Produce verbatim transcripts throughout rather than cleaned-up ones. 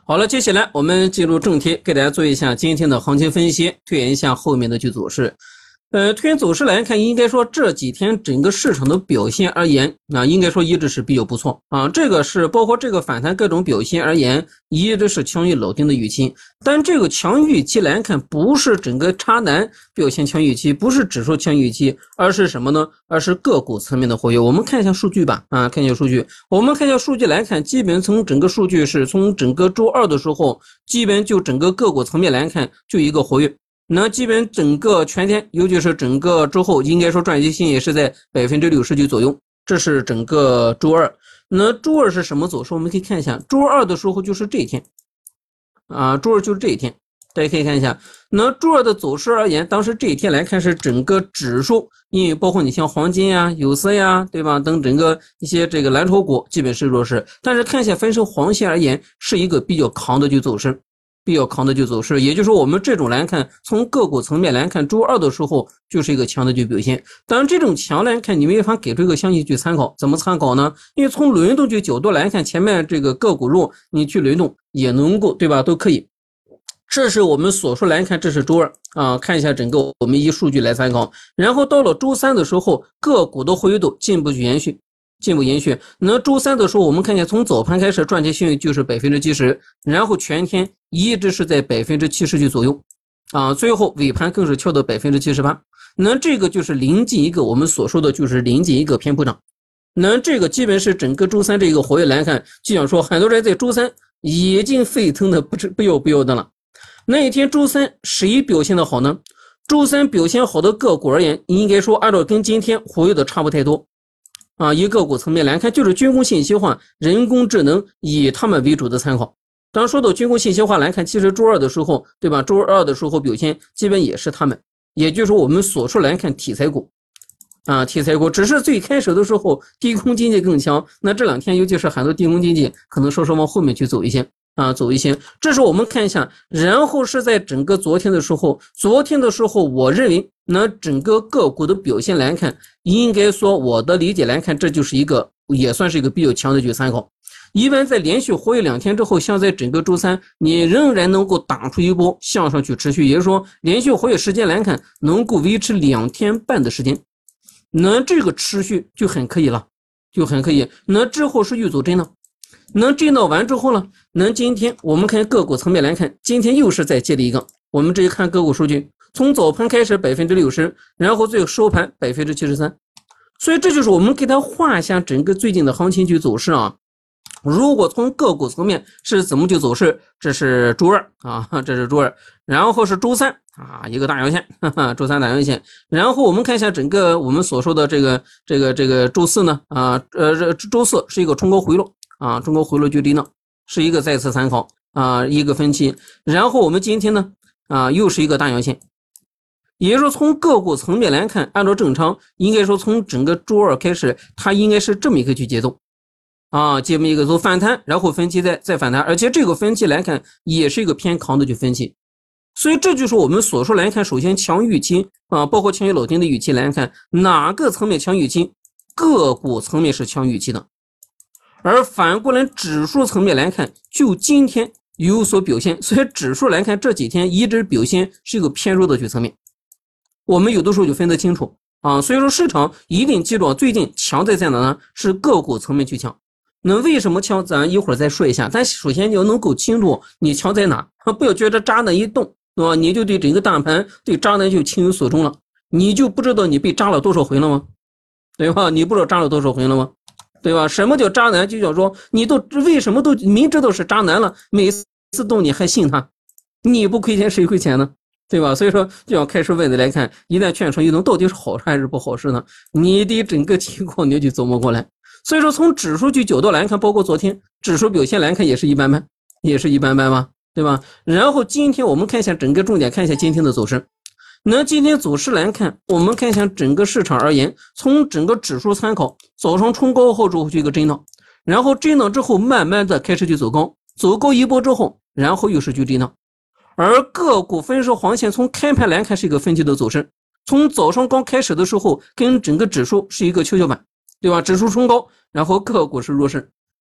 好了，接下来我们进入正题，给大家做一下今天的行情分析，推演一下后面的去走势。呃，推演走势来看，应该说这几天整个市场的表现而言，啊，应该说一直是比较不错啊。这个是包括这个反弹各种表现而言，一直是强于老丁的预期。但这个强预期来看，不是整个渣男表现强预期，不是指数强预期，而是什么呢？而是个股层面的活跃。我们看一下数据吧，啊，看一下数据。我们看一下数据来看，基本从整个数据是从整个周二的时候，基本就整个个股层面来看，就一个活跃。那基本整个全天，尤其是整个之后，应该说赚息性也是在 百分之六十 左右，这是整个周二。那周二是什么走势？我们可以看一下，周二的时候就是这一天啊，周二就是这一天，大家可以看一下。那周二的走势而言，当时这一天来看是整个指数，因为包括你像黄金呀、有色呀，对吧？等整个一些这个蓝筹股基本是弱势，但是看一下分成黄线而言，是一个比较扛的就走势。比较扛的就走势，也就是说我们这种来看，从个股层面来看，周二的时候就是一个强的就表现。当然这种强来看，你没法给出一个详细去参考，怎么参考呢？因为从轮动去角度来看，前面这个个股弱，你去轮动也能够，对吧？都可以。这是我们所说来看，这是周二啊，看一下整个我们以数据来参考。然后到了周三的时候，个股的活跃度进一步去延续。进一步延续，那周三的时候，我们看见从早盘开始赚钱性就是 百分之七十， 然后全天一直是在 百分之七十 左右啊，最后尾盘更是跳到 百分之七十八， 那这个就是临近一个我们所说的就是临近一个偏普涨。那这个基本是整个周三这个活跃来看，就想说很多人在周三已经沸腾的不知不要不要的了。那一天周三谁表现的好呢？周三表现好的个股而言，应该说按照跟今天活跃的差不太多啊，以个股层面来看，就是军工信息化、人工智能以他们为主的参考。当说到军工信息化来看，其实周二的时候，对吧？周二的时候表现基本也是他们，也就是说我们所说来看题材股啊，题材股只是最开始的时候低空经济更强，那这两天尤其是很多低空经济可能稍稍往后面去走一些。啊，走一些，这是我们看一下，然后是在整个昨天的时候，昨天的时候，我认为那整个个股的表现来看，应该说我的理解来看，这就是一个也算是一个比较强的去参考。一般在连续活跃两天之后，像在整个周三，你仍然能够打出一波向上去持续，也就是说连续活跃时间来看，能够维持两天半的时间，那这个持续就很可以了，就很可以。那之后是遇走真的。能震荡完之后呢，能今天我们看个股层面来看，今天又是再接了一个，我们直接看个股数据，从早盘开始 百分之六十， 然后最后收盘 百分之七十三， 所以这就是我们给它画一下整个最近的行情去走势啊。如果从个股层面是怎么去走势，这是周二啊，这是周二，然后是周三啊，一个大阳线，哈哈，周三大阳线，然后我们看一下整个我们所说的这个这个这个周四呢，啊呃周四是一个冲高回落。啊，中国回落距离呢是一个再次参考啊，一个分歧。然后我们今天呢啊又是一个大阳线，也就是说从个股层面来看，按照正常应该说从整个周二开始，它应该是这么一个去节奏啊，这么一个走反弹，然后分歧再再反弹，而且这个分歧来看也是一个偏扛的去分歧。所以这就是我们所说来看，首先强预期啊，包括强于老丁的预期来看，哪个层面强预期？个股层面是强预期的。而反过来指数层面来看，就今天有所表现，所以指数来看这几天一直表现是一个偏弱的去层面，我们有的时候就分得清楚啊。所以说市场一定记住，最近强在在哪呢？是个股层面去强。那为什么强？咱一会儿再说一下。但首先你要能够清楚你强在哪，不要觉得渣男一动啊，你就对整个大盘对渣男就情有所钟了，你就不知道你被渣了多少回了吗？对吧？你不知道渣了多少回了吗？对吧？什么叫渣男？就叫说你都为什么都明知道是渣男了，每次动你还信他，你不亏钱谁亏钱呢？对吧？所以说就要开始问的来看，一旦劝成一动到底是好事还是不好事呢？你的整个情况你就琢磨过来。所以说从指数去角度来看，包括昨天指数表现来看也是一般般，也是一般般吧，对吧？然后今天我们看一下整个重点，看一下今天的走势。那今天走势来看，我们看一下整个市场而言，从整个指数参考，早上冲高后之后去一个震荡，然后震荡之后慢慢的开始去走高，走高一波之后，然后又是去震荡。而个股分时黄线从开盘来看是一个分歧的走势，从早上刚开始的时候跟整个指数是一个跷跷板，对吧？指数冲高，然后个股是弱势。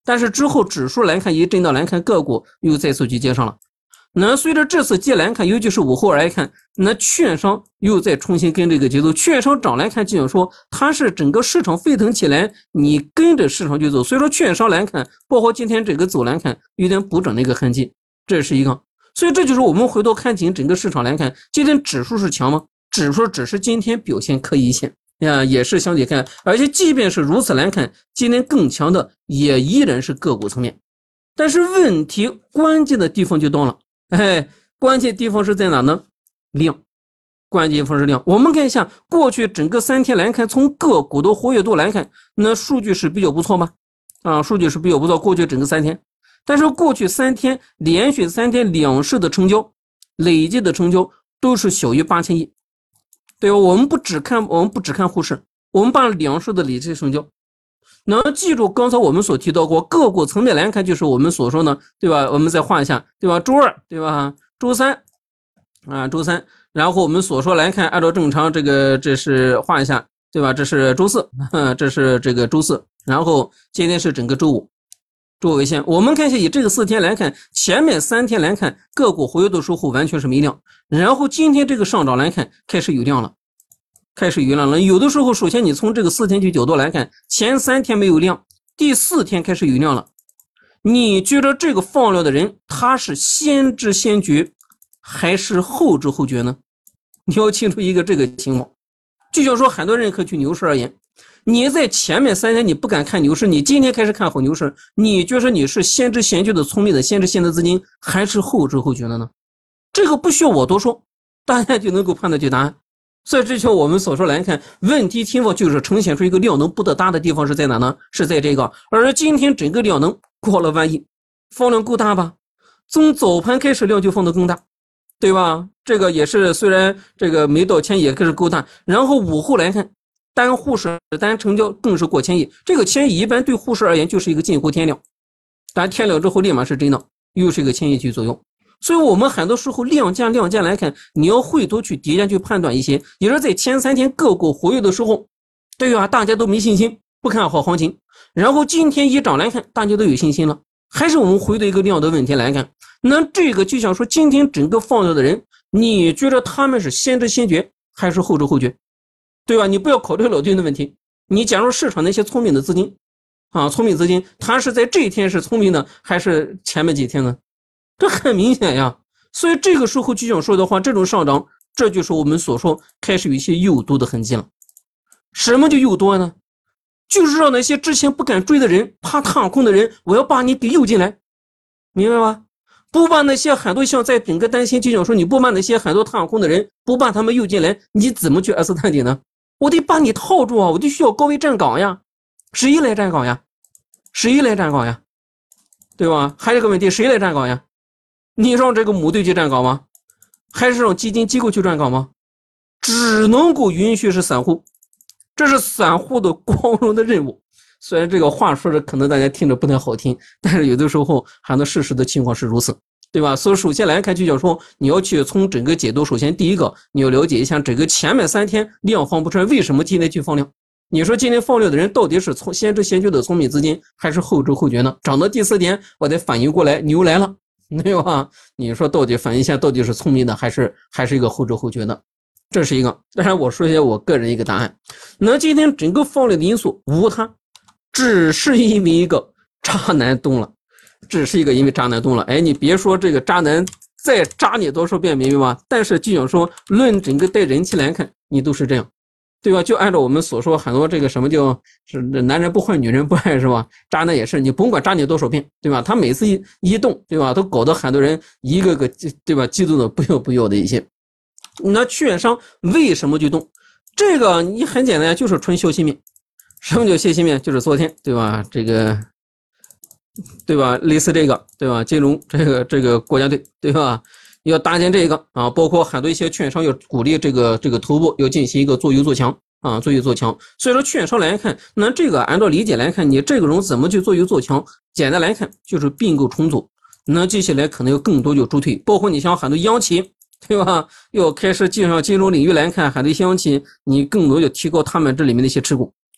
但是之后指数来看，一震荡来看，个股又再次去接上了。那随着这次接来看，尤其是午后来看，那券商又再重新跟这个节奏，券商涨来看，就想说它是整个市场沸腾起来，你跟着市场去走。所以说券商来看，包括今天这个走来看，有点补涨的一个痕迹，这是一个。所以这就是我们回头看紧整个市场来看，今天指数是强吗？指数只是今天表现可以一些啊，也是相对看，而且即便是如此来看，今天更强的也依然是个股层面。但是问题关键的地方就到了，哎，关键地方是在哪呢？量，关键地方是量。我们看一下过去整个三天来看，从个股的活跃度来看，那数据是比较不错吗？啊，数据是比较不错，过去整个三天。但是过去三天连续三天两市的成交累计的成交都是小于八千亿，对吧？我们不只看我们不只看沪市，我们把两市的累计成交。能记住刚才我们所提到过个股层面来看，就是我们所说呢，对吧？我们再画一下，对吧？周二，对吧？周三啊，周三，然后我们所说来看，按照正常这个这是画一下，对吧？这是周四，这是这个周四，然后今天是整个周五。周五为线，我们看一下，以这个四天来看，前面三天来看，个股活跃度收获完全是没量，然后今天这个上涨来看，开始有量了，开始有量了。有的时候，首先你从这个四天去角度来看，前三天没有量，第四天开始有量了。你觉得这个放量的人，他是先知先觉，还是后知后觉呢？你要清楚一个这个情况。就像说很多人可去牛市而言，你在前面三天你不敢看牛市，你今天开始看好牛市，你觉得你是先知先觉的聪明的先知先觉资金，还是后知后觉的呢？这个不需要我多说，大家就能够判断出答案。所以这就我们所说来看，问题情况就是呈现出一个量能不得大的地方是在哪呢？是在这个，而今天整个量能过了万亿，放量够大吧？从早盘开始量就放得更大，对吧？这个也是虽然这个没到千亿也是够大，然后午后来看。单沪市单成交更是过千亿，这个千亿一般对沪市而言就是一个近乎天量，但天量之后立马是震荡，又是一个千亿去左右。所以我们很多时候量价量价来看，你要回头去叠加去判断一些，也是在前三天个股活跃的时候，对吧？大家都没信心，不看好行情，然后今天一涨来看，大家都有信心了。还是我们回到一个量的问题来看，那这个就想说，今天整个放量的人，你觉得他们是先知先觉，还是后知后觉？对吧？你不要考虑老君的问题。你假如市场那些聪明的资金啊，聪明资金，他是在这一天是聪明的，还是前面几天呢？这很明显呀。所以这个时候就想说的话，这种上涨，这就是我们所说开始有一些诱多的痕迹了。什么叫诱多呢？就是让那些之前不敢追的人，怕踏空的人，我要把你给诱进来，明白吧？不把那些很多像在整个担心就想说，你不把那些很多踏空的人，不把他们诱进来，你怎么去 S 探底呢？我得把你套住啊，我就需要高位站岗呀。谁来站岗呀？谁来站岗呀？对吧？还有一个问题，谁来站岗呀？你让这个母队去站岗吗？还是让基金机构去站岗吗？只能够允许是散户，这是散户的光荣的任务。虽然这个话说的可能大家听着不太好听，但是有的时候很多事实的情况是如此，对吧？所以首先来看，就叫说你要去从整个解读，首先第一个你要了解一下整个前面三天量放不出来，为什么今天去放量？你说今天放量的人到底是从先知先觉的聪明资金，还是后知后觉呢？涨到第四天我得反应过来，牛来了，对吧？你说到底反应一下，到底是聪明的，还是还是一个后知后觉的？这是一个。当然我说一下我个人一个答案。那今天整个放量的因素无他，只是因为一个渣男动了。只是一个因为渣男动了，哎，你别说这个渣男再渣你多少遍，明白吗？但是就想说，论整个带人气来看，你都是这样，对吧？就按照我们所说，很多这个什么叫是男人不坏，女人不爱，是吧？渣男也是，你甭管渣你多少遍，对吧？他每次一一动，对吧？都搞得很多人一个个，对吧？激动的不要不要的一些。那券商为什么就动？这个你很简单，就是纯消息面。什么叫消息面？就是昨天，对吧？这个。对吧？类似这个，对吧？金融这个这个国家队，对吧？要搭建这个啊，包括很多一些券商要鼓励这个这个头部要进行一个做优做强啊，做优做强。所以说券商来看，那这个按照理解来看，你这个种怎么去做优做强？简单来看就是并购重组，那接下来可能有更多就助推，包括你像很多央企，对吧？要开始进上金融领域来看，很多央企你更多要提高他们这里面的一些持股。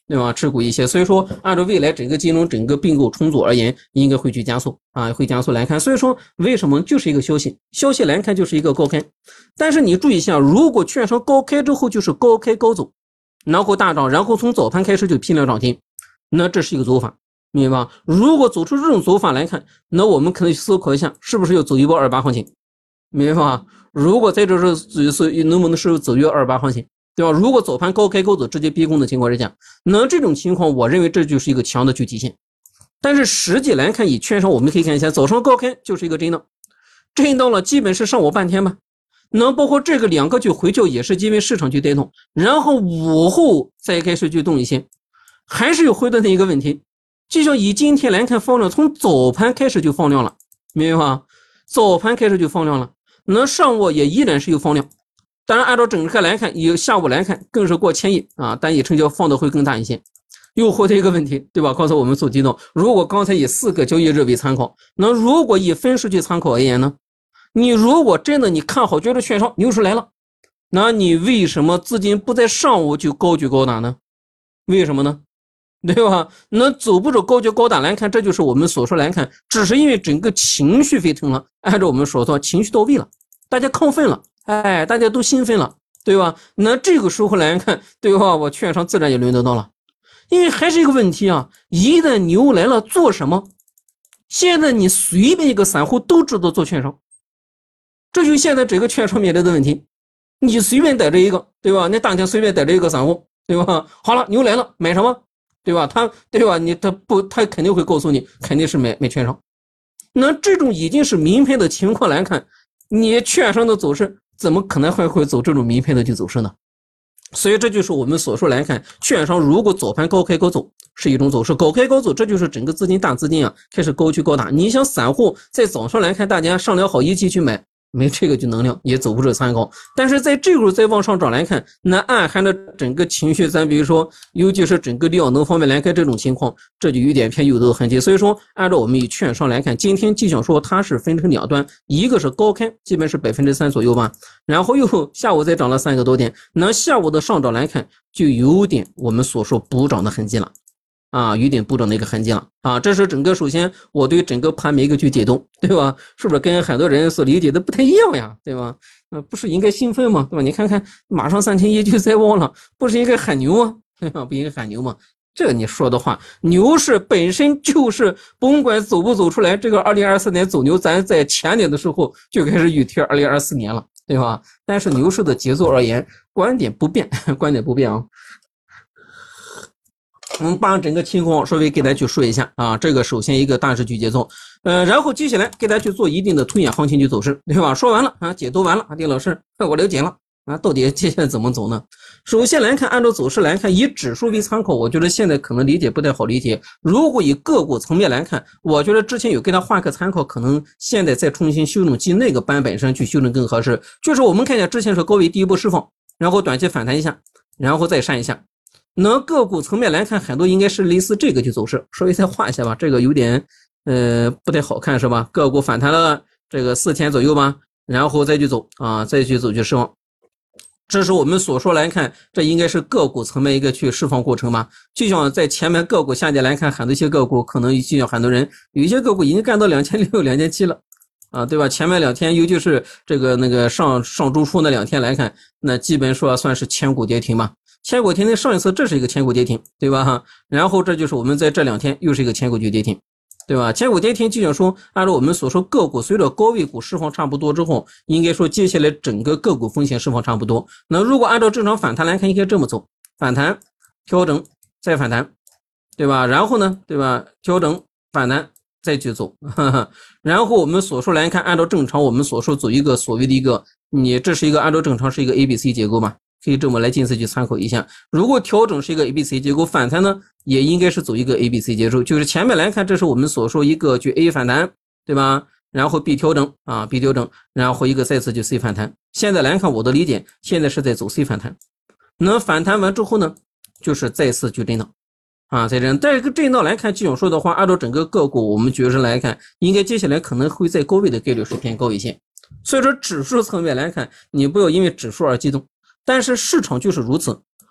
对吧？持股一些，所以说按照未来整个金融整个并购重组而言，应该会去加速啊，会加速来看。所以说为什么就是一个消息，消息来看就是一个高开，但是你注意一下，如果券商高开之后就是高开高走，然后大涨，然后从早盘开始就批量涨停，那这是一个走法，明白吧？如果走出这种走法来看，那我们可能思考一下，是不是要走一波二八行情，明白吧？如果在这是能不能是走一波二八行情？对吧？如果早盘高开高走直接逼空的情况之下，那这种情况我认为这就是一个强的去体现。但是实际来看，以券商我们可以看一下，早上高开就是一个震荡，震荡了基本是上午半天吧。那包括这个两个就回调也是因为市场去带动，然后午后再开始去动一些，还是有回到那一个问题。就像以今天来看放量，从早盘开始就放量了，明白吧？早盘开始就放量了，那上午也依然是有放量。当然，按照整个来看，以下午来看，更是过千亿啊，单亿成交放的会更大一些。又回到一个问题，对吧？刚才我们所提到，如果刚才以四个交易日为参考，那如果以分时去参考而言呢？你如果真的你看好，觉得券商牛市来了，那你为什么资金不在上午就高举高打呢？为什么呢？对吧？那走不走高举高打来看，这就是我们所说来看，只是因为整个情绪沸腾了，按照我们所说，情绪到位了，大家亢奋了。哎，大家都兴奋了，对吧？那这个时候来看，对吧？我券商自然也轮得到了，因为还是一个问题啊，一旦牛来了，做什么？现在你随便一个散户都知道做券商，这就是现在整个券商面临的问题。你随便逮着一个，对吧？那当天随便逮着一个散户，对吧？好了，牛来了，买什么？对吧？他，对吧？你他不，他肯定会告诉你，肯定是买买券商。那这种已经是明牌的情况来看，你券商的走势。怎么可能还会走这种明牌的去走势呢？所以这就是我们所说来看，券商如果早盘高开高走是一种走势，高开高走，这就是整个资金大资金啊开始高去高打。你想散户在早上来看，大家商量好一起去买，没这个就能量也走不出参考。但是在这会再往上涨来看，那暗含的整个情绪，咱比如说，尤其是整个量能方面来看，这种情况，这就有点偏诱导痕迹。所以说，按照我们以券商来看，今天就想说它是分成两端，一个是高开，基本是百分之三左右吧，然后又下午再涨了三个多点，那下午的上涨来看，就有点我们所说补涨的痕迹了。啊，有点补涨的一个痕迹了啊！这是整个，首先我对整个盘面一个去解读，对吧？是不是跟很多人所理解的不太一样呀？对吧？呃，不是应该兴奋吗？对吧？你看看，马上三千一就在望了，不是应该喊牛吗？对吧？不应该喊牛吗？这你说的话，牛市本身就是甭管走不走出来，这个二零二四年走牛，咱在前年的时候就开始预贴二零二四年了，对吧？但是牛市的节奏而言，观点不变，观点不变啊。我们把整个情况稍微给大家去说一下啊，这个首先一个大势去节奏，呃，然后接下来给大家去做一定的推演行情去走势，对吧？说完了啊，解读完了啊，丁老师，我了解了啊，到底接下来怎么走呢？首先来看，按照走势来看，以指数为参考，我觉得现在可能理解不太好理解。如果以个股层面来看，我觉得之前有给他画个参考，可能现在再重新修正进那个版本上去修正更合适。就是我们看一下之前是高位第一波释放，然后短期反弹一下，然后再上一下。那个股层面来看，很多应该是类似这个去走势，稍微再画一下吧，这个有点呃不太好看是吧？个股反弹了这个四天左右吧，然后再去走啊，再去走去释放。这是我们所说来看，这应该是个股层面一个去释放过程吧。就像在前面个股下跌来看，很多一些个股可能就像很多人有一些个股已经干到两千六、两千七了。啊，对吧？前面两天，尤其是这个那个上上周初那两天来看，那基本说算是千股跌停嘛。千股跌停，上一次这是一个千股跌停，对吧？然后这就是我们在这两天又是一个千股去跌停，对吧？千股跌停，就像说，按照我们所说，个股随着高位股释放差不多之后，应该说接下来整个个股风险释放差不多。那如果按照正常反弹来看，应该这么走：反弹、调整、再反弹，对吧？然后呢，对吧？调整、反弹。再去走，呵呵，然后我们所说来看，按照正常我们所说走一个所谓的一个，你这是一个按照正常是一个 A B C 结构嘛，可以这么来近似去参考一下。如果调整是一个 A B C 结构，反弹呢也应该是走一个 A B C 结构，就是前面来看，这是我们所说一个去 A 反弹，对吧？然后 B 调整啊 ，B 调整，然后一个再次就 C 反弹。现在来看我的理解，现在是在走 C 反弹，那反弹完之后呢，就是再次去震荡。啊，在这但是震荡来看，这种说的话，按照整个个股我们觉得来看，应该接下来可能会在高位的概率是偏高一些。所以说指数层面来看，你不要因为指数而激动，但是市场就是如此。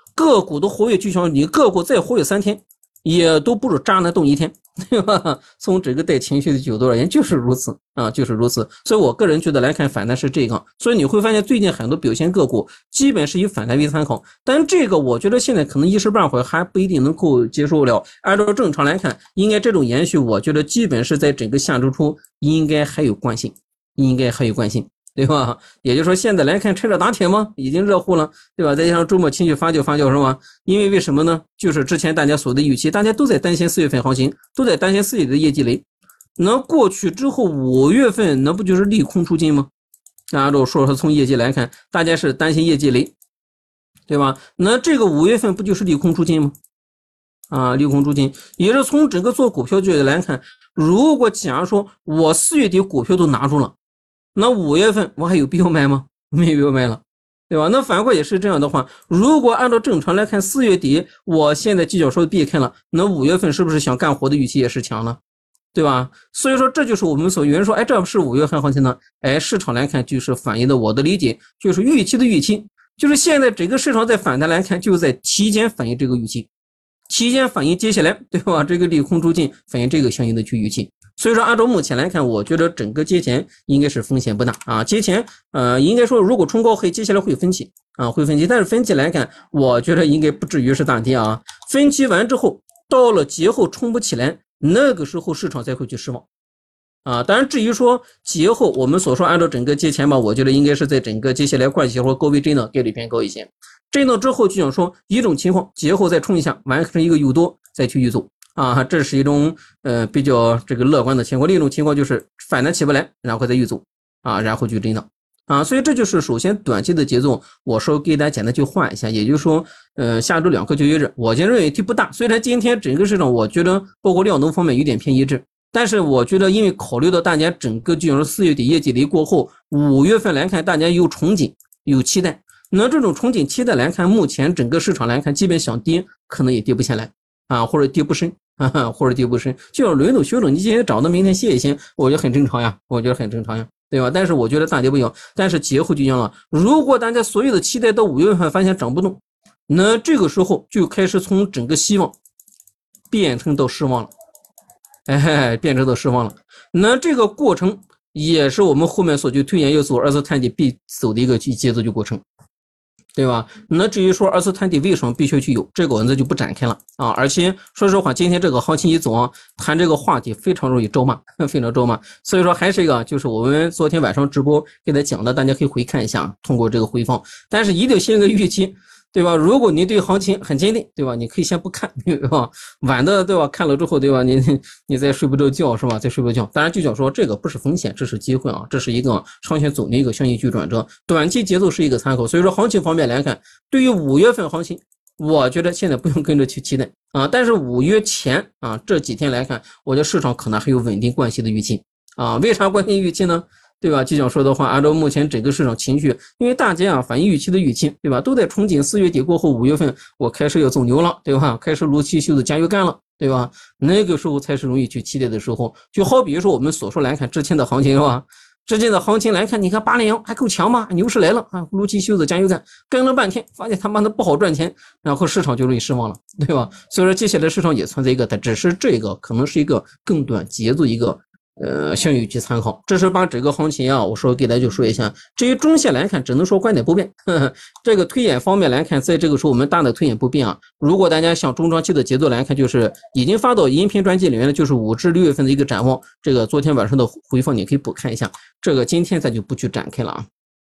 个股的活跃就像你个股再活跃三天，也都不如渣男动一天，对吧？从整个带情绪的角度而言，就是如此啊，就是如此。所以我个人觉得来看反弹是这个，所以你会发现最近很多表现个股基本是以反弹为参考，但这个我觉得现在可能一时半会儿还不一定能够接受了。按照正常来看，应该这种延续，我觉得基本是在整个下周初应该还有惯性，应该还有惯性。对吧？也就是说，现在来看，趁热打铁吗？已经热乎了，对吧？再加上周末情绪发酵发酵，是吧？因为为什么呢？就是之前大家所的预期，大家都在担心四月份行情，都在担心四月的业绩雷。那过去之后，五月份那不就是利空出尽吗？按照说说从业绩来看，大家是担心业绩雷，对吧？那这个五月份不就是利空出尽吗？啊，利空出尽，也是从整个做股票角度来看，如果假如说我四月底股票都拿住了。那五月份我还有必要卖吗？没有必要卖了，对吧？那反过也是这样的话，如果按照正常来看，四月底我现在技巧说避开了，那五月份是不是想干活的预期也是强了，对吧？所以说这就是我们所有人说，哎，这不是五月份行情呢？哎，市场来看就是反映的我的理解，就是预期的预期，就是现在整个市场在反弹来看，就是在提前反映这个预期，提前反映接下来，对吧？这个利空出尽，反映这个相应的去预期。所以说，按照目前来看，我觉得整个节前应该是风险不大啊。节前，呃，应该说如果冲高会，接下来会分歧啊，会分歧。但是分歧来看，我觉得应该不至于是大跌啊。分歧完之后，到了节后冲不起来，那个时候市场才会去失望啊。当然，至于说节后我们所说按照整个节前吧，我觉得应该是在整个接下来惯性或高位震荡概率偏高一些。震荡之后就想说一种情况，节后再冲一下，完成一个诱多，再去预走。啊，这是一种呃比较这个乐观的情况。另一种情况就是反弹起不来，然后再预走啊，然后就震荡啊。所以这就是首先短期的节奏，我说给大家简单去换一下，也就是说，呃，下周两个交易日，我认为问题不大。虽然今天整个市场我觉得包括量能方面有点偏一致，但是我觉得因为考虑到大家整个就像四月底业绩雷过后，五月份来看大家有憧憬有期待，那这种憧憬期待来看，目前整个市场来看，基本想跌可能也跌不下来啊，或者跌不深。或者跌不深，就要轮动修整，你今天涨到明天歇一歇，我觉得很正常呀，我觉得很正常呀，对吧？但是我觉得大跌不小，但是节后就一样了。如果大家所有的期待到五月份发现涨不动，那这个时候就开始从整个希望变成到失望了，哎，变成到失望了。那这个过程也是我们后面所去推演要走二次探底必走的一个节奏的过程。对吧？那至于说二次探底为什么必须去有，这个我们就不展开了啊。而且说实话，今天这个行情一走啊，谈这个话题非常容易招骂，非常招骂。所以说还是一个，就是我们昨天晚上直播给大家讲的，大家可以回看一下，通过这个回放。但是一定先个预期，对吧？如果你对行情很坚定，对吧？你可以先不看，对吧？晚的，对吧？看了之后，对吧？你你再睡不着觉，是吧？再睡不着觉。当然就讲说这个不是风险，这是机会啊，这是一个长线走的一个相应去转折，短期节奏是一个参考。所以说行情方面来看，对于五月份行情，我觉得现在不用跟着去期待啊。但是五月前啊这几天来看，我觉得市场可能还有稳定惯性的预期啊。为啥惯性预期呢？对吧？就想说的话，按照目前整个市场情绪，因为大家啊反映预期的预期，对吧？都在憧憬四月底过后，五月份我开始要走牛了，对吧？开始撸起袖子加油干了，对吧？那个时候才是容易去期待的时候。就好比说我们所说来看之前的行情，是吧？之前的行情来看，你看八零幺还够强吗？牛市来了啊，撸起袖子加油干，跟了半天，发现他妈的不好赚钱，然后市场就容易失望了，对吧？所以说接下来市场也存在一个，它只是这个可能是一个更短节奏一个。呃，相应去参考，这是把整个行情啊，我说给大家就说一下。至于中线来看，只能说观点不变。呵呵，这个推演方面来看，在这个时候我们大的推演不变啊。如果大家像中长期的节奏来看，就是已经发到音频专辑里面的，就是五至六月份的一个展望。这个昨天晚上的回放你可以补看一下，这个今天咱就不去展开了啊。